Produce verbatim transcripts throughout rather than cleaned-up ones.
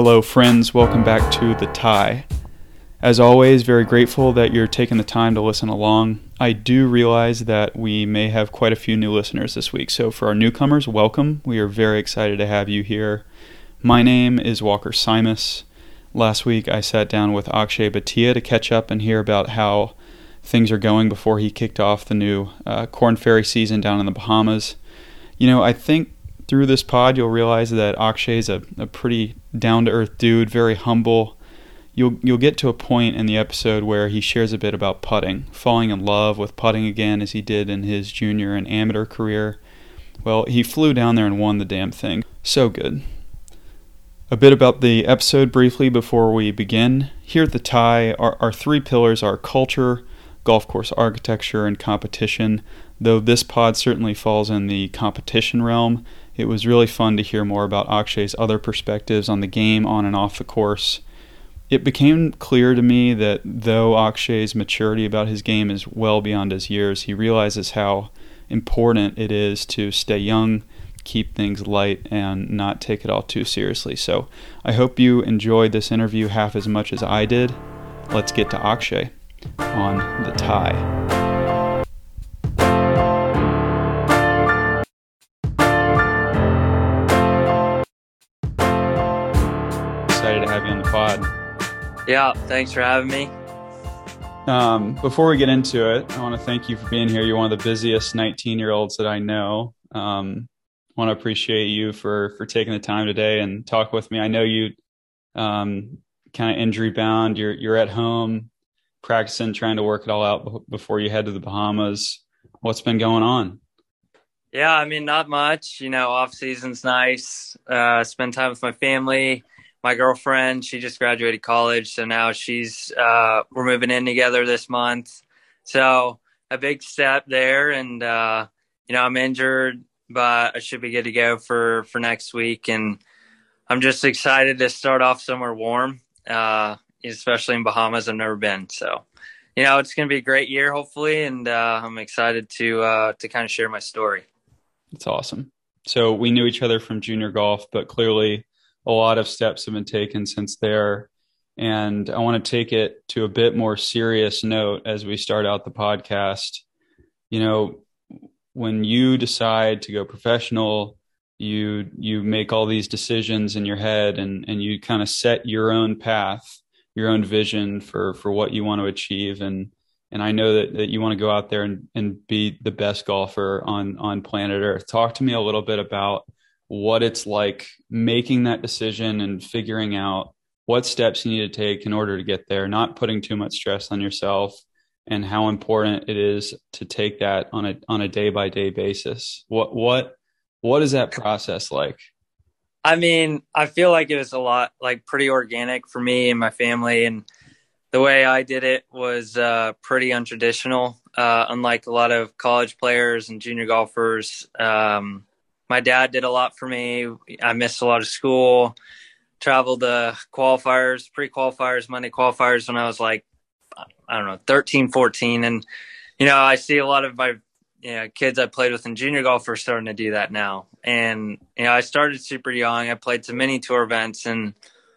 Hello, friends. Welcome back to The Tie. As always, very grateful that you're taking the time to listen along. I do realize that we may have quite a few new listeners this week, so for our newcomers, welcome. We are very excited to have you here. My name is Walker Simus. Last week, I sat down with Akshay Bhatia to catch up and hear about how things are going before he kicked off the new uh, Korn Ferry season down in the Bahamas. You know, I think through this pod, you'll realize that Akshay is a, a pretty down-to-earth dude, very humble. You'll you'll get to a point in the episode where he shares a bit about putting, falling in love with putting again as he did in his junior and amateur career. Well, he flew down there and won the damn thing. So good. A bit about the episode briefly before we begin. Here at The Tie, our, our three pillars are culture, golf course architecture, and competition. Though this pod certainly falls in the competition realm, it was really fun to hear more about Akshay's other perspectives on the game on and off the course. It became clear to me that though Akshay's maturity about his game is well beyond his years, he realizes how important it is to stay young, keep things light, and not take it all too seriously. So I hope you enjoyed this interview half as much as I did. Let's get to Akshay on The Tie. Excited to have you on the pod. Yeah, thanks for having me. Um, before we get into it, I want to thank you for being here. You're one of the busiest nineteen-year-olds that I know. Um, I want to appreciate you for for taking the time today and talk with me. I know you um, kind of injury bound. You're you're at home practicing, trying to work it all out before you head to the Bahamas. What's been going on? Yeah, I mean, not much. You know, off season's nice. Uh, spend time with my family. My girlfriend, she just graduated college, so now she's uh, we're moving in together this month. So a big step there, and uh, you know, I'm injured, but I should be good to go for, for next week. And I'm just excited to start off somewhere warm, uh, especially in Bahamas. I've never been, so you know, it's going to be a great year, hopefully, and uh, I'm excited to uh, to kind of share my story. That's awesome. So we knew each other from junior golf, but clearly a lot of steps have been taken since there. And I want to take it to a bit more serious note as we start out the podcast. You know, when you decide to go professional, you you make all these decisions in your head and, and you kind of set your own path, your own vision for, for what you want to achieve. And and I know that, that you want to go out there and, and be the best golfer on, on planet Earth. Talk to me a little bit about what it's like making that decision and figuring out what steps you need to take in order to get there, not putting too much stress on yourself, and how important it is to take that on a on a day by day basis. What what what is that process like? I mean, I feel like it was a lot like pretty organic for me and my family, and the way I did it was uh, pretty untraditional. Uh, unlike a lot of college players and junior golfers, um, my dad did a lot for me. I missed a lot of school, traveled the qualifiers, pre-qualifiers, Monday qualifiers when I was like, I don't know, thirteen, fourteen. And, you know, I see a lot of my you know, kids I played with in junior golf are starting to do that now. And, you know, I started super young. I played some mini tour events, and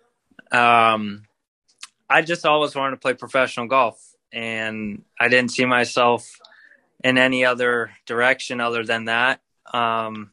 um, I just always wanted to play professional golf. And I didn't see myself in any other direction other than that. Um,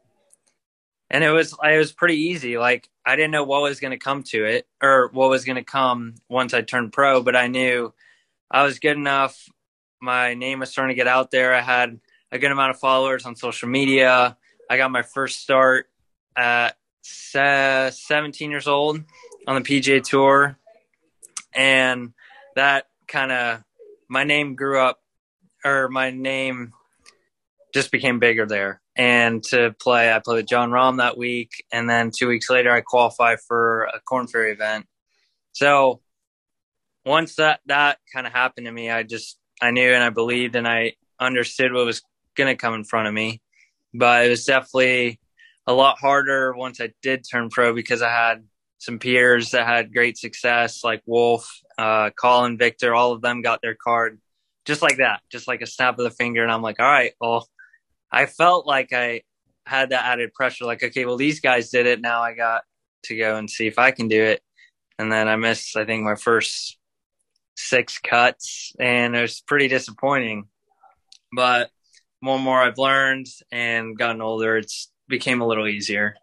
And it was it was pretty easy. Like, I didn't know what was going to come to it or what was going to come once I turned pro, but I knew I was good enough. My name was starting to get out there. I had a good amount of followers on social media. I got my first start at seventeen years old on the P G A Tour. And that kind of, my name grew up, or my name just became bigger there. And to play, I played with John Rahm that week. And then two weeks later, I qualified for a Korn Ferry event. So once that, that kind of happened to me, I just, I knew and I believed and I understood what was going to come in front of me. But it was definitely a lot harder once I did turn pro, because I had some peers that had great success, like Wolf, uh, Colin, Victor, all of them got their card just like that, just like a snap of the finger. And I'm like, all right, well, I felt like I had that added pressure. Like, okay, well, these guys did it. Now I got to go and see if I can do it. And then I missed, I think, my first six cuts, and it was pretty disappointing. But more and more I've learned and gotten older, it's became a little easier.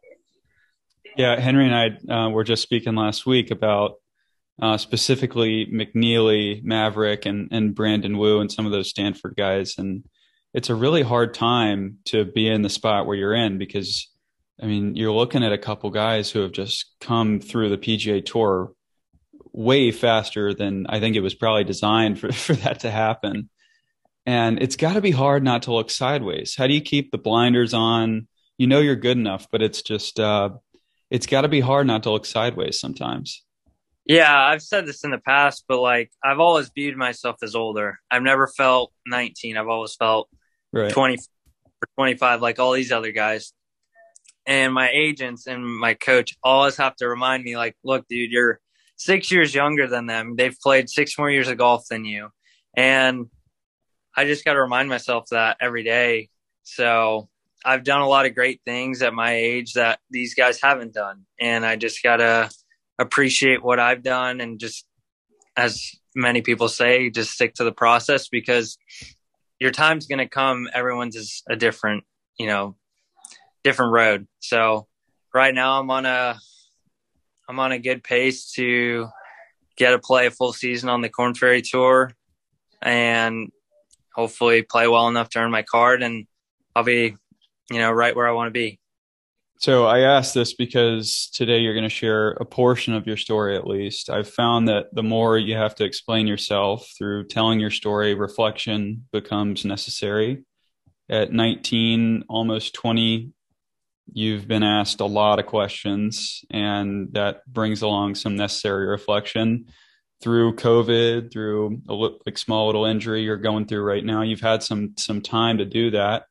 Yeah, Henry and I uh, were just speaking last week about uh, specifically McNeely, Maverick, and and Brandon Wu, and some of those Stanford guys. And it's a really hard time to be in the spot where you're in because, I mean, you're looking at a couple guys who have just come through the P G A Tour way faster than I think it was probably designed for, for that to happen. And it's got to be hard not to look sideways. How do you keep the blinders on? You know you're good enough, but it's just uh, it's got to be hard not to look sideways sometimes. Yeah, I've said this in the past, but like I've always viewed myself as older. I've never felt nineteen. I've always felt right. twenty or twenty-five, like all these other guys. And my agents and my coach always have to remind me, like, look, dude, you're six years younger than them. They've played six more years of golf than you. And I just got to remind myself that every day. So I've done a lot of great things at my age that these guys haven't done. And I just got to appreciate what I've done and just, as many people say, just stick to the process because your time's going to come. Everyone's is a different, you know, different road. So right now I'm on a, I'm on a good pace to get to play a full season on the Korn Ferry Tour and hopefully play well enough to earn my card, and I'll be, you know, right where I want to be. So I asked this because today you're going to share a portion of your story at least. I've found that the more you have to explain yourself through telling your story, reflection becomes necessary. At nineteen, almost twenty, you've been asked a lot of questions, and that brings along some necessary reflection. Through COVID, through a like small little injury you're going through right now, you've had some some time to do that.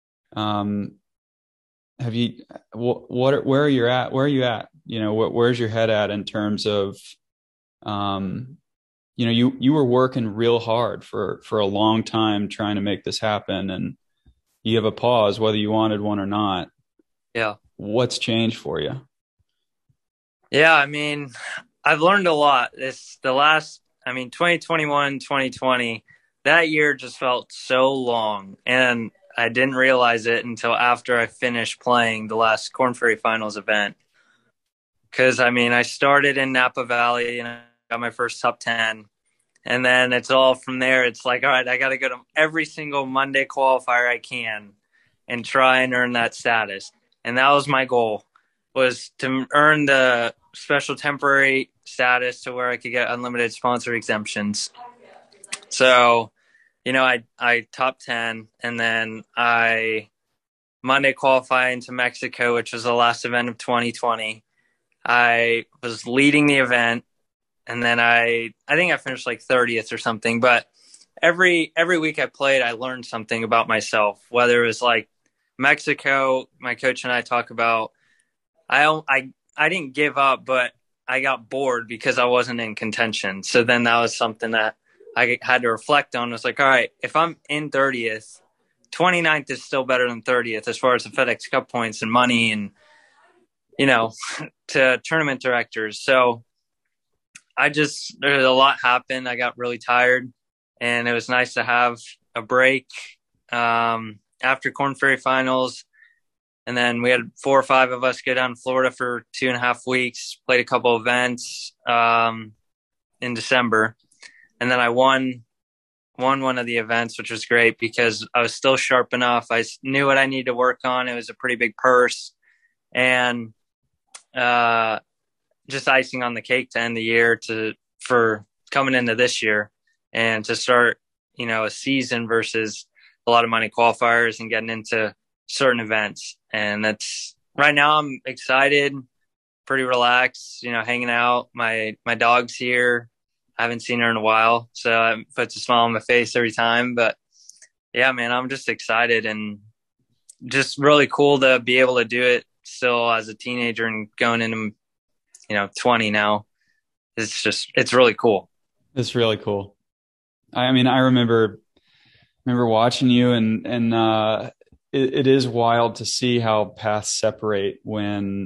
Um, have you? What? what where are you at? Where are you at? You know, wh- where's your head at in terms of, um, you know, you you were working real hard for for a long time trying to make this happen, and you have a pause whether you wanted one or not. Yeah. What's changed for you? Yeah, I mean, I've learned a lot. This the last, I mean, twenty twenty-one, twenty twenty, that year just felt so long. And I didn't realize it until after I finished playing the last Korn Ferry Finals event. Because, I mean, I started in Napa Valley and I got my first top ten. And then it's all from there. It's like, all right, I got to go to every single Monday qualifier I can and try and earn that status. And that was my goal, was to earn the special temporary status to where I could get unlimited sponsor exemptions. So, you know, I, I top ten, and then I Monday qualify into Mexico, which was the last event of twenty twenty. I was leading the event, and then I, I think I finished like thirtieth or something, but every, every week I played, I learned something about myself, whether it was like Mexico, my coach and I talk about, I, I, I didn't give up, but I got bored because I wasn't in contention. So then that was something that I had to reflect on. It was like, all right, if I'm in thirtieth, twenty-ninth is still better than thirtieth as far as the FedEx Cup points and money and, you know, to tournament directors. So I just, there's a lot happened. I got really tired, and it was nice to have a break um, after Korn Ferry Finals. And then we had four or five of us go down to Florida for two and a half weeks, played a couple events um, in December. And then I won, won one of the events, which was great because I was still sharp enough. I knew what I needed to work on. It was a pretty big purse. And uh, just icing on the cake to end the year to for coming into this year and to start, you know, a season versus a lot of money qualifiers and getting into certain events. And that's right now I'm excited, pretty relaxed, you know, hanging out. My, my dog's here. I haven't seen her in a while, so it puts a smile on my face every time. But yeah, man, I'm just excited and just really cool to be able to do it still as a teenager and going into, you know, twenty now. It's just, it's really cool. It's really cool. I mean, I remember, remember watching you and, and, uh, it, it is wild to see how paths separate when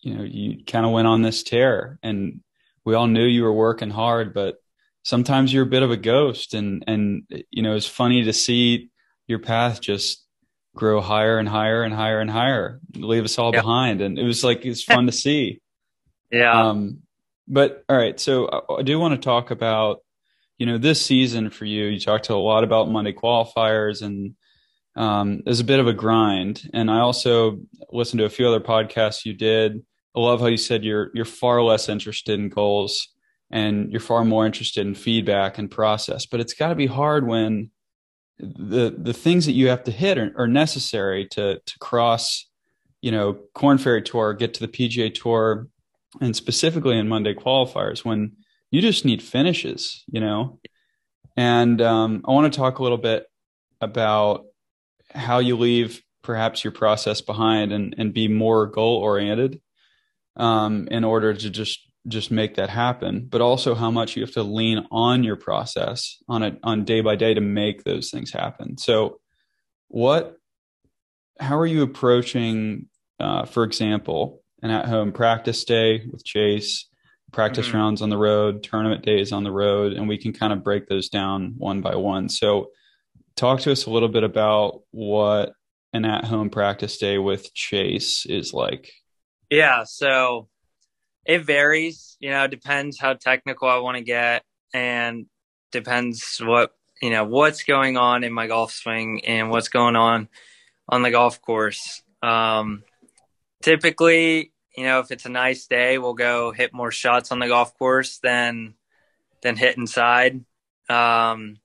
you know, you kind of went on this tear, and we all knew you were working hard, but sometimes you're a bit of a ghost. And, and, you know, it's funny to see your path just grow higher and higher and higher and higher, leave us all Yeah. behind. And it was like, it's fun to see. Yeah. Um, but all right. So I, I do want to talk about, you know, this season for you. You talked a lot about Monday qualifiers, and um, it was a bit of a grind. And I also listened to a few other podcasts you did. I love how you said you're you're far less interested in goals and you're far more interested in feedback and process. But it's got to be hard when the the things that you have to hit are, are necessary to to cross, you know, Corn Ferry Tour, get to the P G A Tour, and specifically in Monday qualifiers when you just need finishes, you know. And um, I want to talk a little bit about how you leave perhaps your process behind and, and be more goal oriented um, in order to just just make that happen, but also how much you have to lean on your process on a on day by day to make those things happen. So what how are you approaching uh, for example, an at-home practice day with Chase, practice Mhm. rounds on the road, tournament days on the road, and we can kind of break those down one by one. So talk to us a little bit about what an at-home practice day with Chase is like. Yeah. So it varies, you know, depends how technical I want to get, and depends what, you know, what's going on in my golf swing and what's going on on the golf course. Um, typically, you know, if it's a nice day, we'll go hit more shots on the golf course than than hit inside. Um,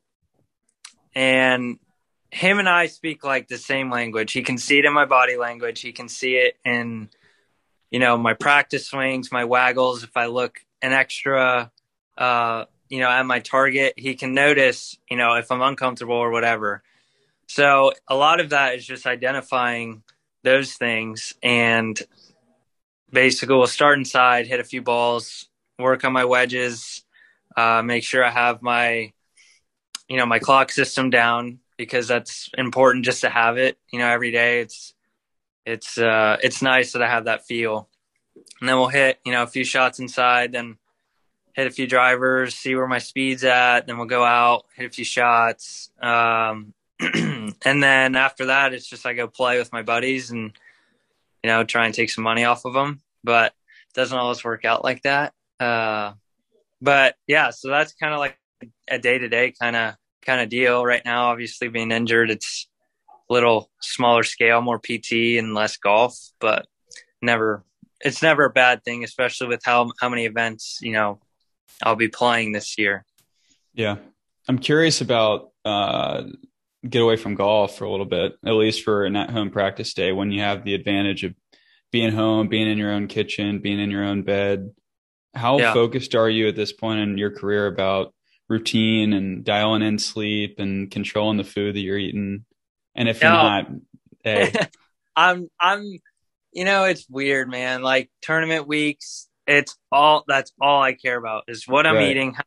and him and I speak like the same language. He can see it in my body language. He can see it in, you know, my practice swings, my waggles. If I look an extra, uh, you know, at my target, he can notice, you know, if I'm uncomfortable or whatever. So a lot of that is just identifying those things, and basically we'll start inside, hit a few balls, work on my wedges, uh, make sure I have my, you know, my clock system down, because that's important just to have it, you know, every day. It's, it's, uh, it's nice that I have that feel. And then we'll hit, you know, a few shots inside, then hit a few drivers, see where my speed's at. Then we'll go out, hit a few shots. Um, and then after that, it's just I go play with my buddies and, you know, try and take some money off of them. But it doesn't always work out like that. Uh, but yeah, so that's kind of like a day to day kind of kind of deal right now. Obviously, being injured, it's a little smaller scale, more P T and less golf, but never. It's never a bad thing, especially with how how many events, you know, I'll be playing this year. Yeah. I'm curious about uh, get away from golf for a little bit, at least for an at-home practice day when you have the advantage of being home, being in your own kitchen, being in your own bed. How Yeah. focused are you at this point in your career about routine and dialing in sleep and controlling the food that you're eating? And if you're No, not, hey, I'm I'm you know, it's weird, man. Like tournament weeks, it's all that's all I care about is what I'm right. eating,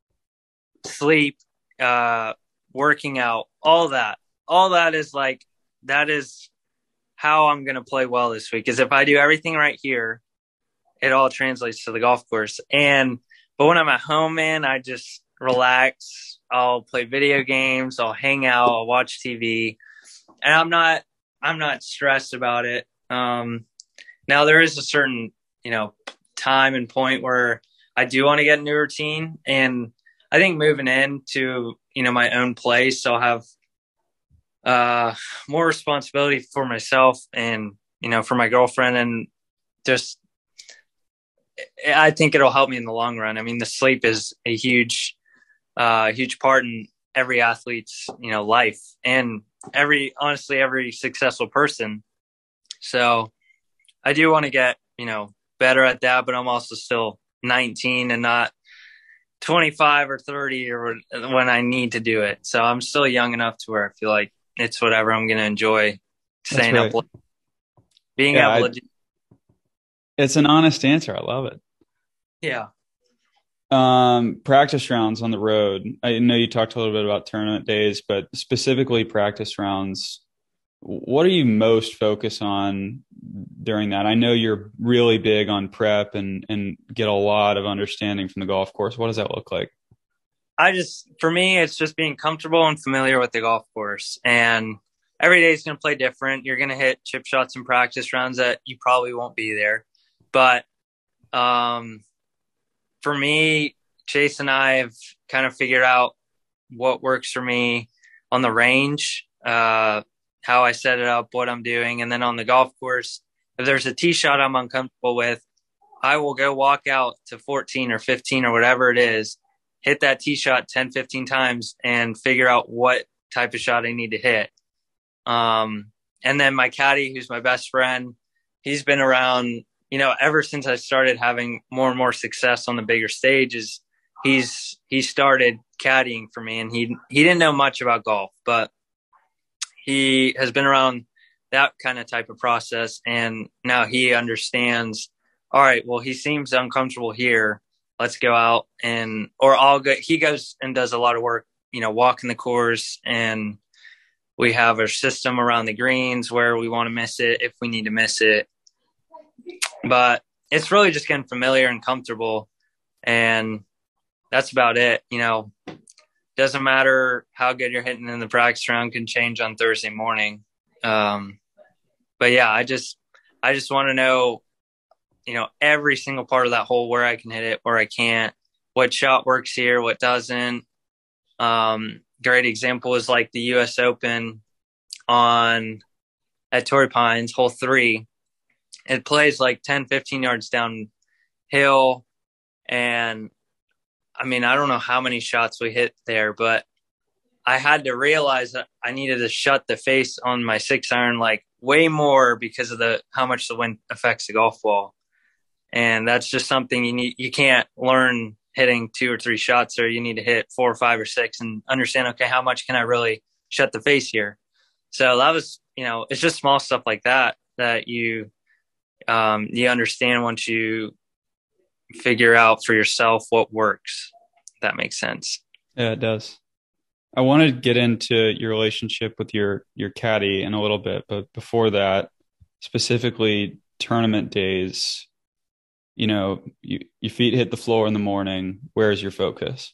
sleep, uh, working out, all that. All that is like that is how I'm gonna play well this week. Is if I do everything right here, it all translates to the golf course. And but when I'm at home, man, I just relax. I'll play video games. I'll hang out. I'll watch T V, and I'm not I'm not stressed about it. Um, now there is a certain, you know, time and point where I do want to get a new routine, and I think moving into, you know, my own place, I'll have uh, more responsibility for myself and, you know, for my girlfriend, and just I think it'll help me in the long run. I mean, the sleep is a huge, uh, huge part in every athlete's, you know, life, and every honestly every successful person. So I do want to get, you know, better at that, but I'm also still nineteen and not twenty-five or thirty or when I need to do it. So I'm still young enough to where I feel like it's whatever I'm going to enjoy That's staying right. up, being Yeah, able I, to do. it's an honest answer. I love it. Yeah. Um, practice rounds on the road. I know you talked a little bit about tournament days, but specifically practice rounds. What are you most focused on during that? I know you're really big on prep and and get a lot of understanding from the golf course. What does that look like? I just, for me, it's just being comfortable and familiar with the golf course. And every day is going to play different. You're going to hit chip shots and practice rounds that you probably won't be there. But um, for me, Chase and I have kind of figured out what works for me on the range, uh, how I set it up, what I'm doing. And then on the golf course, if there's a tee shot I'm uncomfortable with, I will go walk out to fourteen or fifteen or whatever it is, hit that tee shot ten, fifteen times and figure out what type of shot I need to hit. Um, and then my caddy, who's my best friend, he's been around, you know, ever since I started having more and more success on the bigger stages. He's, he started caddying for me, and he, he didn't know much about golf, but he has been around that kind of type of process. And now he understands, all right, well, he seems uncomfortable here. Let's go out and, or I'll go, he goes and does a lot of work, you know, walking the course, and we have a system around the greens where we want to miss it if we need to miss it. But it's really just getting familiar and comfortable, and that's about it. You know, doesn't matter how good you're hitting in the practice round, can change on Thursday morning. Um, but yeah, I just, I just want to know, you know, every single part of that hole, where I can hit it, where I can't, what shot works here, what doesn't. Um, great example is like the U S Open on at Torrey Pines, hole three. It plays like ten, fifteen yards downhill. And I mean, I don't know how many shots we hit there, but I had to realize that I needed to shut the face on my six iron like way more because of the how much the wind affects the golf ball. And that's just something you need. You can't learn hitting two or three shots, or you need to hit four or five or six and understand, okay, how much can I really shut the face here? So that was, you know, it's just small stuff like that that you um, you understand once you figure out for yourself what works. If that makes sense. Yeah, it does. I want to get into your relationship with your your caddy in a little bit, but before that, specifically tournament days, you know, you, your feet hit the floor in the morning. Where's your focus?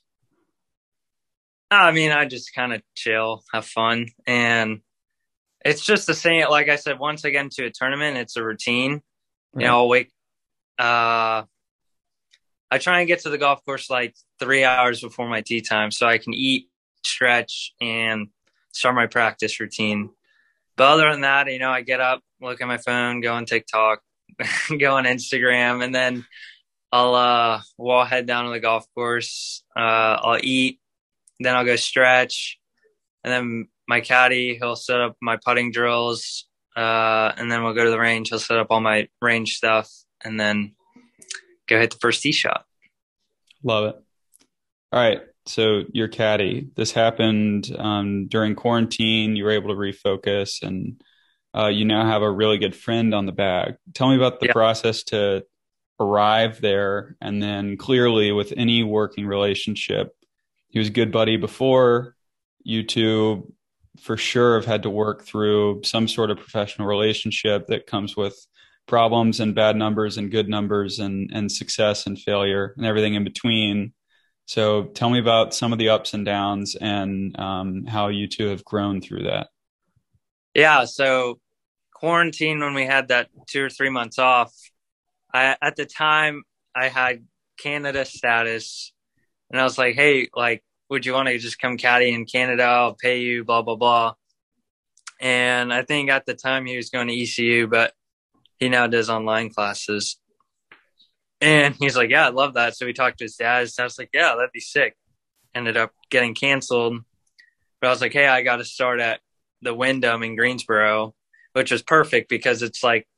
I mean, I just kind of chill, have fun. And it's just the same. Like I said, once I get into a tournament, it's a routine. Right. You know, I'll wake, uh, I try and get to the golf course like three hours before my tee time so I can eat, stretch, and start my practice routine. But other than that, you know, I get up, look at my phone, go on TikTok, go on Instagram, and then I'll uh we'll head down to the golf course. Uh I'll eat, then I'll go stretch, and then my caddy, he'll set up my putting drills, uh and then we'll go to the range. He'll set up all my range stuff, and then go hit the first tee shot. Love it. All right. So your caddy, this happened um, during quarantine. You were able to refocus, and uh, you now have a really good friend on the bag. Tell me about the yeah. process to arrive there. And then clearly with any working relationship, he was a good buddy before. You two for sure have had to work through some sort of professional relationship that comes with problems and bad numbers and good numbers and, and success and failure and everything in between. So tell me about some of the ups and downs and um, how you two have grown through that. Yeah. So quarantine, when we had that two or three months off, I, at the time I had Canada status, and I was like, hey, like, would you want to just come caddy in Canada? I'll pay you, blah, blah, blah. And I think at the time he was going to E C U, but he now does online classes. And he's like, yeah, I love that. So we talked to his dad. His dad's like, yeah, that'd be sick. Ended up getting canceled. But I was like, hey, I got to start at the Wyndham in Greensboro, which was perfect because it's like,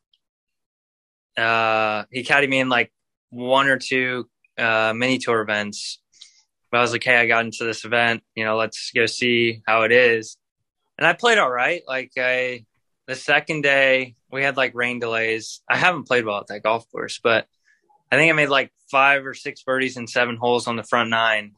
uh, he caddied me in like one or two uh, mini tour events. But I was like, hey, I got into this event, you know, let's go see how it is. And I played all right. Like I, the second day we had like rain delays. I haven't played well at that golf course, but I think I made like five or six birdies and seven holes on the front nine.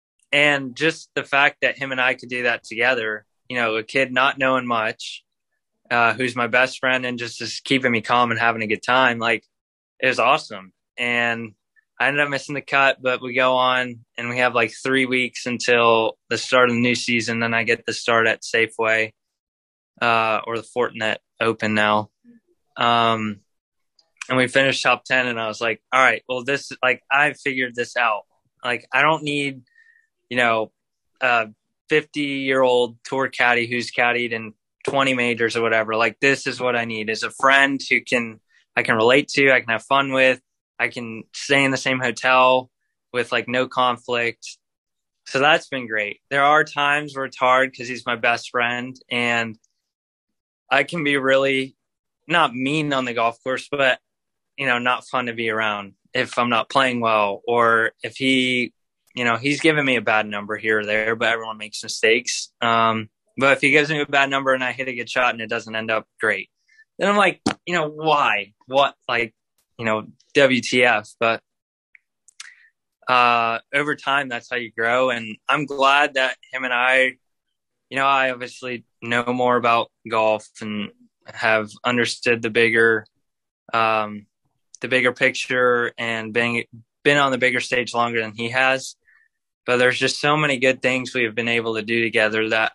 And just the fact that him and I could do that together, you know, a kid not knowing much, uh, who's my best friend and just is keeping me calm and having a good time. Like, it was awesome. And I ended up missing the cut, but we go on and we have like three weeks until the start of the new season. Then I get the start at Safeway, uh, or the Fortinet Open now. Um, and we finished top ten, and I was like, all right, well, this, like, I figured this out. Like, I don't need, you know, a fifty year old tour caddy who's caddied in twenty majors or whatever. Like, this is what I need, is a friend who can, I can relate to, I can have fun with, I can stay in the same hotel with like no conflict. So that's been great. There are times where it's hard because he's my best friend, and I can be really not mean on the golf course, but, you know, not fun to be around if I'm not playing well, or if he, you know, he's given me a bad number here or there, but everyone makes mistakes. Um, but if he gives me a bad number and I hit a good shot and it doesn't end up great, then I'm like, you know, why? What? Like, you know, W T F. But uh, over time, that's how you grow. And I'm glad that him and I, you know, I obviously know more about golf and have understood the bigger, um, the bigger picture, and being been on the bigger stage longer than he has. But there's just so many good things we have been able to do together that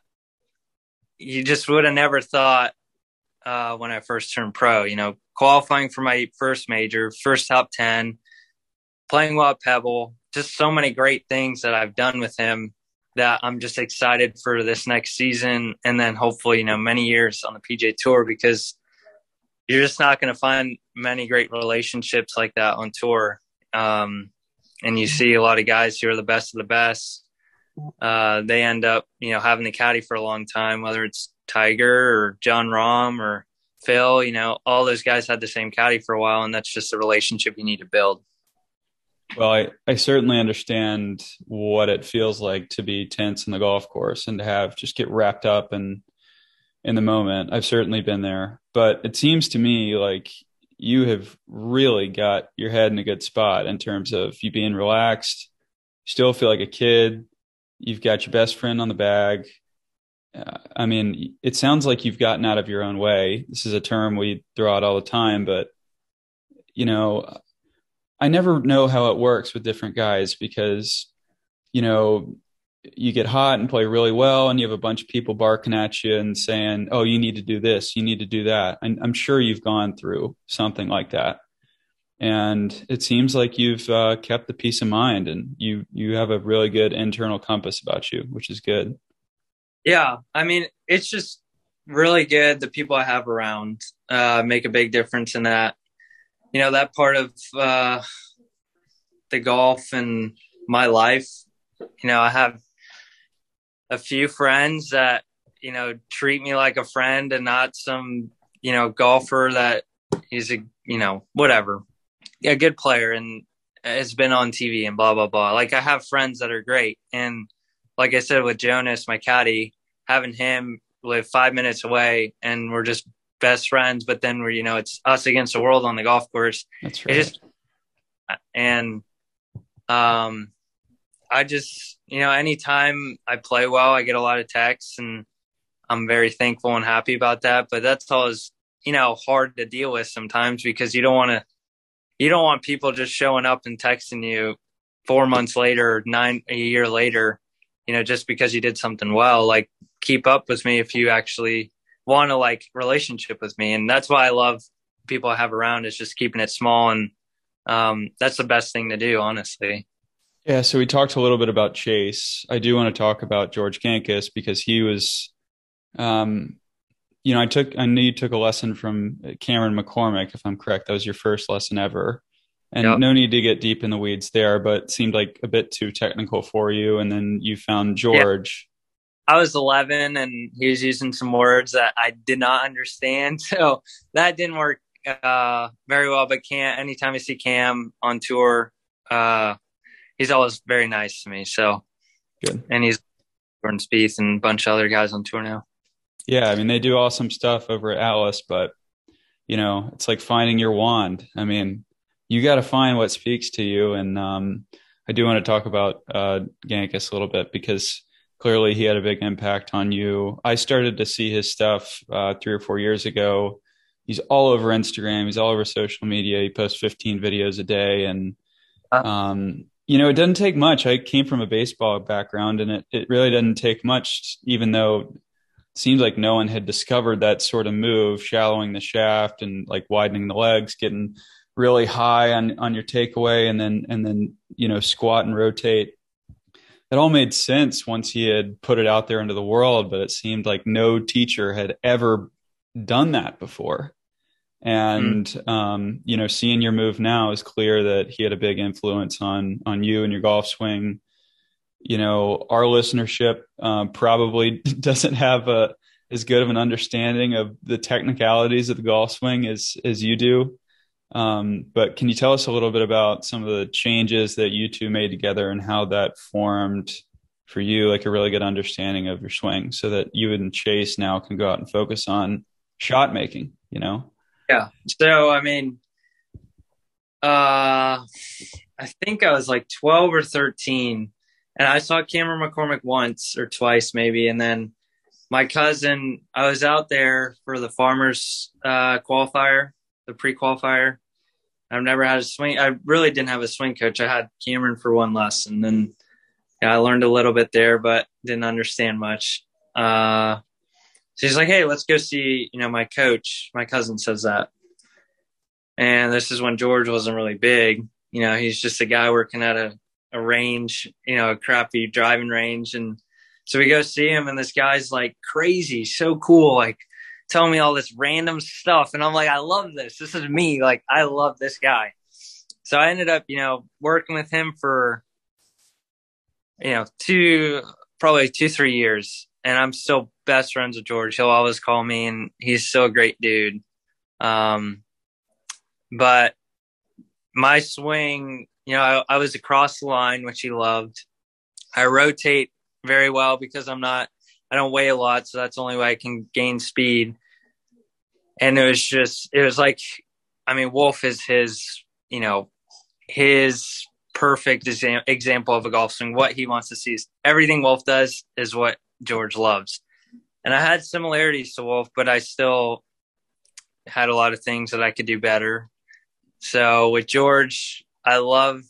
you just would have never thought uh, when I first turned pro. You know, qualifying for my first major, first top ten, playing well at Pebble, just so many great things that I've done with him that I'm just excited for this next season, and then hopefully, you know, many years on the P G A Tour, because you're just not going to find many great relationships like that on tour. Um, and you see a lot of guys who are the best of the best. Uh, they end up, you know, having the caddy for a long time, whether it's Tiger or John Rahm or Phil. You know, all those guys had the same caddy for a while, and that's just a relationship you need to build. Well, I, I certainly understand what it feels like to be tense in the golf course and to have just get wrapped up in in the moment. I've certainly been there, but it seems to me like you have really got your head in a good spot in terms of you being relaxed, still feel like a kid. You've got your best friend on the bag. Uh, I mean, it sounds like you've gotten out of your own way. This is a term we throw out all the time, but, you know, I never know how it works with different guys because, you know, you get hot and play really well and you have a bunch of people barking at you and saying, oh, you need to do this, you need to do that. And I'm sure you've gone through something like that. And it seems like you've uh, kept the peace of mind, and you, you have a really good internal compass about you, which is good. Yeah. I mean, it's just really good. The people I have around uh, make a big difference in that. You know, that part of uh, the golf and my life, you know, I have a few friends that, you know, treat me like a friend and not some, you know, golfer that is a, you know, whatever, a good player and has been on T V and blah, blah, blah. Like, I have friends that are great. And like I said, with Jonas, my caddy, having him live five minutes away and we're just best friends, but then we're, you know, it's us against the world on the golf course. That's right. It just, and um, I just, you know, anytime I play well, I get a lot of texts, and I'm very thankful and happy about that. But that's always, you know, hard to deal with sometimes, because you don't want to, you don't want people just showing up and texting you four months later, nine, a year later, you know, just because you did something well. Like, keep up with me if you actually want to, like, relationship with me. And that's why I love people I have around, is just keeping it small. And um, that's the best thing to do, honestly. Yeah. So we talked a little bit about Chase. I do want to talk about George Gankas, because he was, um, you know, I took, I knew you took a lesson from Cameron McCormick, if I'm correct. That was your first lesson ever. And yep. No need to get deep in the weeds there, but it seemed like a bit too technical for you. And then you found George. Yeah. I was eleven and he was using some words that I did not understand. So that didn't work uh, very well. But Cam, anytime I see Cam on tour, uh, he's always very nice to me. So good. And he's Jordan Spieth and a bunch of other guys on tour now. Yeah, I mean, they do awesome stuff over at Atlas, but, you know, it's like finding your wand. I mean, you got to find what speaks to you. And um, I do want to talk about uh, Gankas a little bit, because clearly he had a big impact on you. I started to see his stuff uh, three or four years ago. He's all over Instagram. He's all over social media. He posts fifteen videos a day. And, Uh, um, you know, it doesn't take much. I came from a baseball background, and it, it really doesn't take much, even though it seems like no one had discovered that sort of move, shallowing the shaft and like widening the legs, getting really high on, on your takeaway, and then, and then, you know, squat and rotate. It all made sense once he had put it out there into the world, but it seemed like no teacher had ever done that before. And mm. um, you know, seeing your move now is clear that he had a big influence on on you and your golf swing. You know, our listenership um, probably doesn't have a as good of an understanding of the technicalities of the golf swing as as you do. Um, but can you tell us a little bit about some of the changes that you two made together and how that formed for you, like a really good understanding of your swing, so that you and Chase now can go out and focus on shot making, you know? Yeah. So, I mean, uh, I think I was like twelve or thirteen, and I saw Cameron McCormick once or twice maybe. And then my cousin, I was out there for the Farmers uh, qualifier, the pre-qualifier. I've never had a swing. I really didn't have a swing coach. I had Cameron for one lesson, and yeah, I learned a little bit there, but didn't understand much. Uh, so he's like, "Hey, let's go see, you know, my coach." My cousin says that. And this is when George wasn't really big. You know, he's just a guy working at a, a range, you know, a crappy driving range. And so we go see him, and this guy's like crazy, so cool, like telling me all this random stuff. And I'm like, I love this. This is me. Like, I love this guy. So I ended up, you know, working with him for, you know, two, probably two, three years. And I'm still best friends with George. He'll always call me, and he's still a great dude. Um, but my swing, you know, I, I was across the line, which he loved. I rotate very well because I'm not, I don't weigh a lot. So that's the only way I can gain speed. And it was just, it was like, I mean, Wolf is his, you know, his perfect exam- example of a golf swing. What he wants to see is everything Wolf does is what George loves. And I had similarities to Wolf, but I still had a lot of things that I could do better. So with George, I love,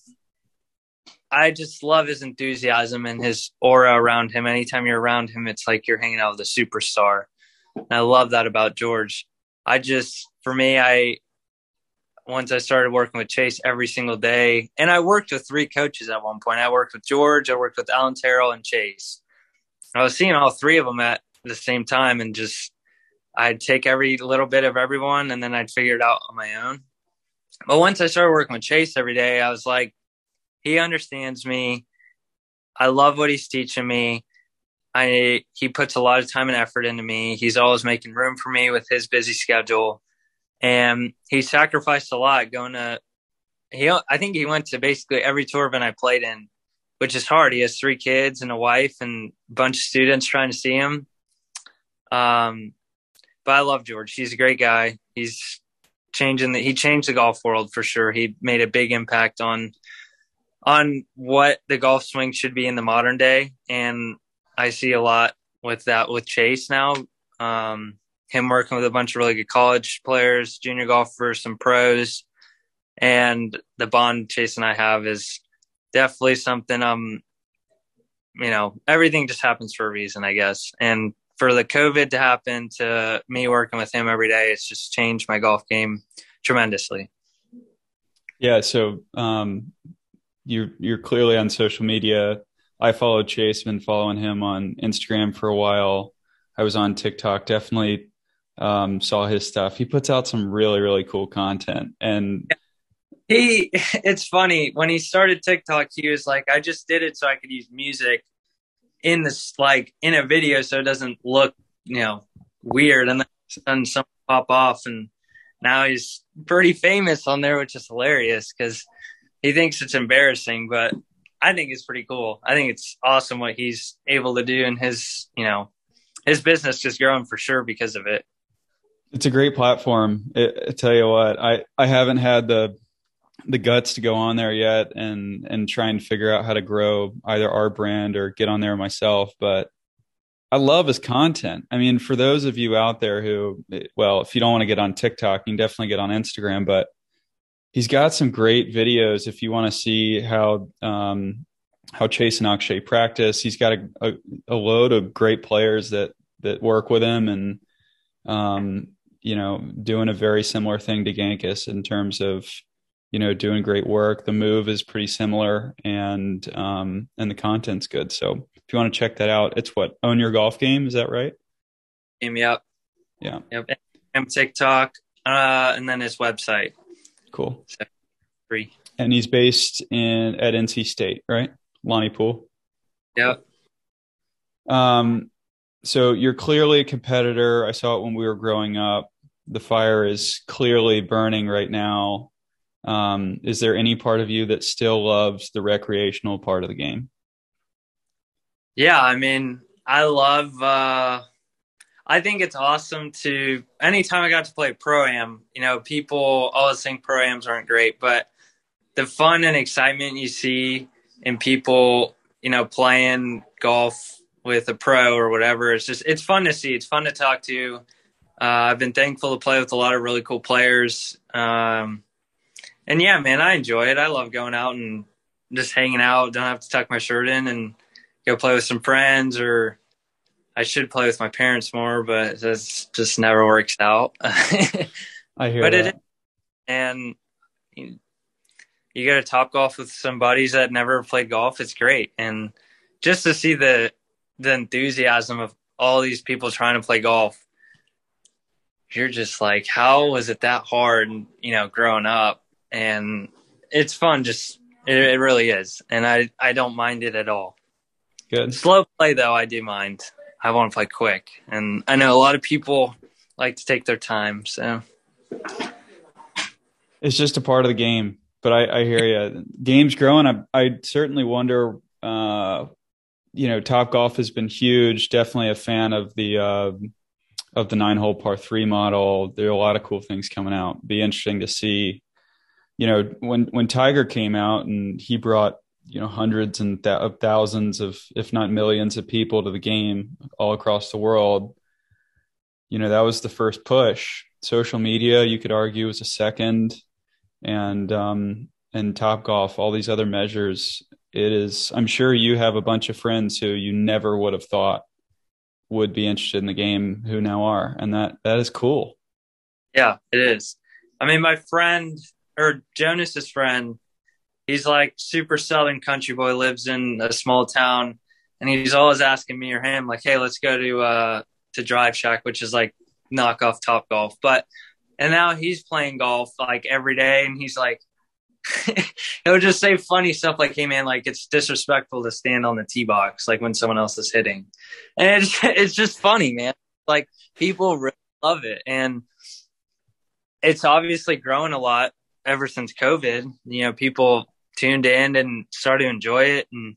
I just love his enthusiasm and his aura around him. Anytime you're around him, it's like you're hanging out with a superstar. And I love that about George. I just, for me, I, once I started working with Chase every single day, and I worked with three coaches at one point. I worked with George, I worked with Alan Terrell and Chase. I was seeing all three of them at the same time, and just, I'd take every little bit of everyone, and then I'd figure it out on my own. But once I started working with Chase every day, I was like, he understands me. I love what he's teaching me. I he puts a lot of time and effort into me. He's always making room for me with his busy schedule. And he sacrificed a lot going to he I think he went to basically every tour event I played in, which is hard. He has three kids and a wife and a bunch of students trying to see him. Um but I love George. He's a great guy. He's changing the he changed the golf world for sure. He made a big impact on on what the golf swing should be in the modern day. And I see a lot with that with Chase now. Um, him working with a bunch of really good college players, junior golfers, some pros. And the bond Chase and I have is definitely something, um, you know, everything just happens for a reason, I guess. And for the COVID to happen to me working with him every day, it's just changed my golf game tremendously. Yeah. So, um, You're you're clearly on social media. I follow Chase, been following him on Instagram for a while. I was on TikTok, definitely um, saw his stuff. He puts out some really, really cool content. And he, it's funny, when he started TikTok, he was like, I just did it so I could use music in this, like in a video, so it doesn't look, you know, weird. And then some pop off, and now he's pretty famous on there, which is hilarious because he thinks it's embarrassing, but I think it's pretty cool. I think it's awesome what he's able to do, and his, you know, his business just growing for sure because of it. It's a great platform. I, I tell you what, I, I haven't had the the guts to go on there yet and and try and figure out how to grow either our brand or get on there myself. But I love his content. I mean, for those of you out there who, well, if you don't want to get on TikTok, you can definitely get on Instagram, but he's got some great videos if you want to see how um, how Chase and Akshay practice. He's got a, a, a load of great players that that work with him, and um, you know, doing a very similar thing to Gankus in terms of, you know, doing great work. The move is pretty similar, and um, and the content's good. So if you want to check that out, it's what, Own Your Golf Game, is that right? Yep. Yeah. Yep. And TikTok, uh, and then his website. Cool. So, free. And he's based in at N C State, right? Lonnie Poole. Yep. Um, so you're clearly a competitor. I saw it when we were growing up. The fire is clearly burning right now. Um, is there any part of you that still loves the recreational part of the game? Yeah, I mean, I love, uh, I think it's awesome to, anytime I got to play Pro-Am, you know, people always think Pro-Ams aren't great, but the fun and excitement you see in people, you know, playing golf with a pro or whatever, it's just, it's fun to see. It's fun to talk to. Uh, I've been thankful to play with a lot of really cool players. Um, and yeah, man, I enjoy it. I love going out and just hanging out. Don't have to tuck my shirt in and go play with some friends, or I should play with my parents more, but it just never works out. I hear but that. It, and you, you go to Topgolf with some buddies that never played golf. It's great. And just to see the, the enthusiasm of all these people trying to play golf, you're just like, how was it that hard, you know, growing up? And it's fun. Just, it, it really is. And I, I don't mind it at all. Good. Slow play, though, I do mind. I want to play quick. And I know a lot of people like to take their time. So it's just a part of the game. But I, I hear you. Game's growing. I, I certainly wonder, uh, you know, Topgolf has been huge. Definitely a fan of the uh, of the nine hole par three model. There are a lot of cool things coming out. Be interesting to see. You know, when when Tiger came out and he brought, you know, hundreds and th- of thousands of, if not millions of people to the game all across the world. You know, that was the first push. Social media, you could argue, was a second, and um, and Topgolf, all these other measures. It is. I'm sure you have a bunch of friends who you never would have thought would be interested in the game who now are, and that that is cool. Yeah, it is. I mean, my friend or Jonas's friend, he's like super Southern country boy, lives in a small town, and he's always asking me or him like, "Hey, let's go to uh, to Drive Shack," which is like knockoff Topgolf. But and now he's playing golf like every day, and he's like, he'll just say funny stuff like, "Hey, man, like it's disrespectful to stand on the tee box like when someone else is hitting," and it's it's just funny, man. Like people really love it, and it's obviously grown a lot ever since COVID. You know, people tuned in and started to enjoy it, and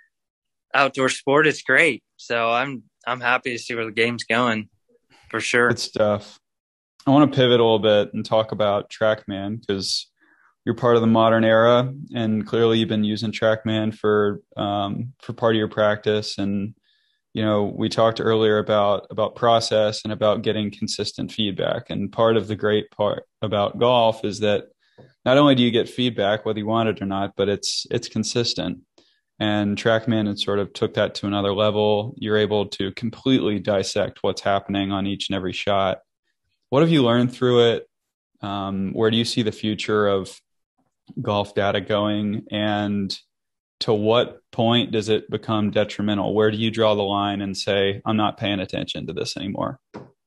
outdoor sport is great. So I'm I'm happy to see where the game's going, for sure. Good stuff. I want to pivot a little bit and talk about TrackMan, because you're part of the modern era, and clearly you've been using TrackMan for um, for part of your practice. And you know, we talked earlier about about process and about getting consistent feedback. And part of the great part about golf is that not only do you get feedback, whether you want it or not, but it's it's consistent. And TrackMan had sort of took that to another level. You're able to completely dissect what's happening on each and every shot. What have you learned through it? Um, where do you see the future of golf data going? And to what point does it become detrimental? Where do you draw the line and say, I'm not paying attention to this anymore?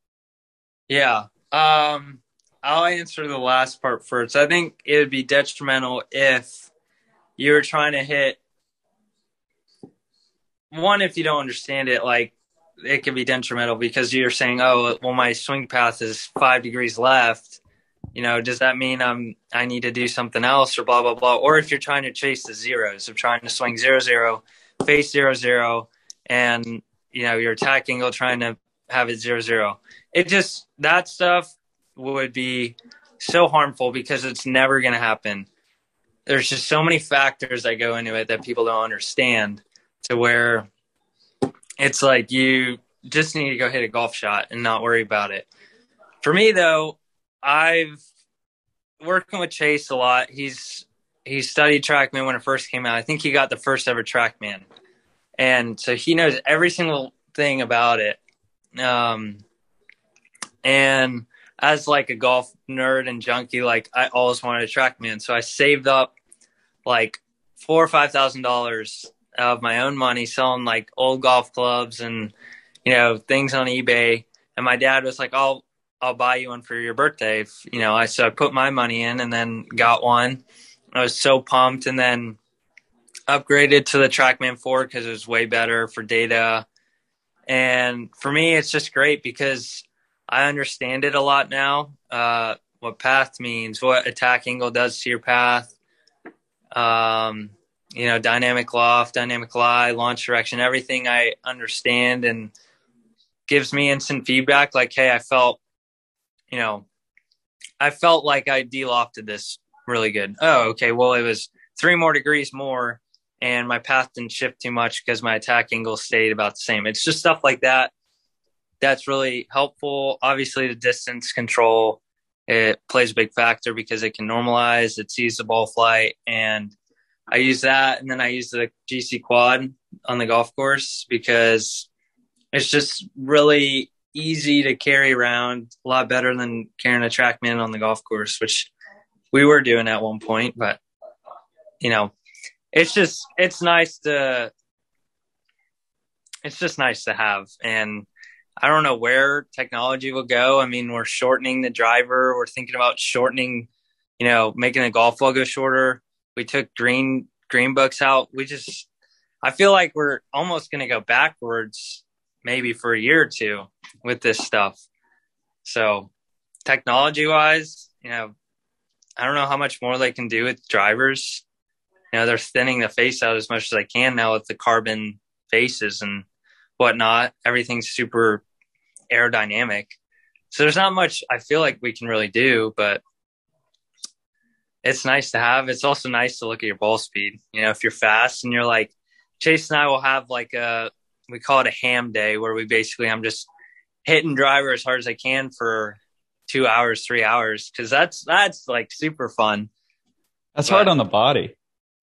Yeah. Um, I'll answer the last part first. I think it would be detrimental if you were trying to hit one, if you don't understand it, like it can be detrimental because you're saying, oh, well, my swing path is five degrees left. You know, does that mean I'm, I need to do something else or blah, blah, blah? Or if you're trying to chase the zeros of trying to swing zero, zero, face zero, zero, and, you know, your attack angle trying to have it zero, zero. It just, that stuff would be so harmful because it's never going to happen. there's just so many factors that go into it that people don't understand, to where it's like you just need to go hit a golf shot and not worry about it. For me, though, I've working with Chase a lot. He's he studied TrackMan when it first came out. I think he got the first ever TrackMan, and so he knows every single thing about it. Um, and as like a golf nerd and junkie, like I always wanted a TrackMan, so I saved up like four or five thousand dollars of my own money, selling like old golf clubs and you know things on eBay. And my dad was like, "I'll I'll buy you one for your birthday." If, you know, I so I put my money in and then got one. I was so pumped, and then upgraded to the TrackMan four because it was way better for data. And for me, it's just great because I understand it a lot now. Uh, what path means, what attack angle does to your path. Um, you know, dynamic loft, dynamic lie, launch direction, everything I understand, and gives me instant feedback. Like, hey, I felt, you know, I felt like I de-lofted this really good. Oh, okay. Well, it was three more degrees more, and my path didn't shift too much because my attack angle stayed about the same. It's just stuff like that that's really helpful. Obviously, the distance control, it plays a big factor because it can normalize, it sees the ball flight, and I use that. And then I use the G C Quad on the golf course because it's just really easy to carry around, a lot better than carrying a TrackMan on the golf course, which we were doing at one point. But, you know, it's just, it's nice to, it's just nice to have. And I don't know where technology will go. I mean, we're shortening the driver. We're thinking about shortening, you know, making the golf ball go shorter. We took green, green books out. We just, I feel like we're almost going to go backwards maybe for a year or two with this stuff. So technology wise, you know, I don't know how much more they can do with drivers. You know, they're thinning the face out as much as they can now with the carbon faces and whatnot. Everything's super aerodynamic. So there's not much I feel like we can really do, but it's nice to have. It's also nice to look at your ball speed. You know, if you're fast and you're like, Chase and I will have like a, we call it a ham day, where we basically, I'm just hitting driver as hard as I can for two hours, three hours. Cause that's, that's like super fun. That's but, hard on the body.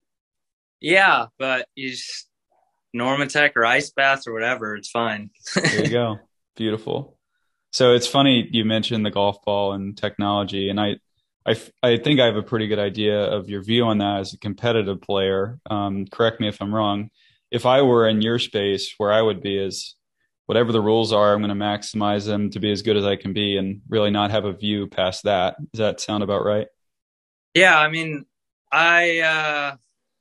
Yeah. But you just Normatec or ice bath or whatever, it's fine. There you go. Beautiful. So it's funny you mentioned the golf ball and technology, and I, I, I think I have a pretty good idea of your view on that as a competitive player. Um, correct me if I'm wrong. If I were in your space, where I would be is whatever the rules are, I'm going to maximize them to be as good as I can be and really not have a view past that. Does that sound about right? Yeah. I mean, I, uh,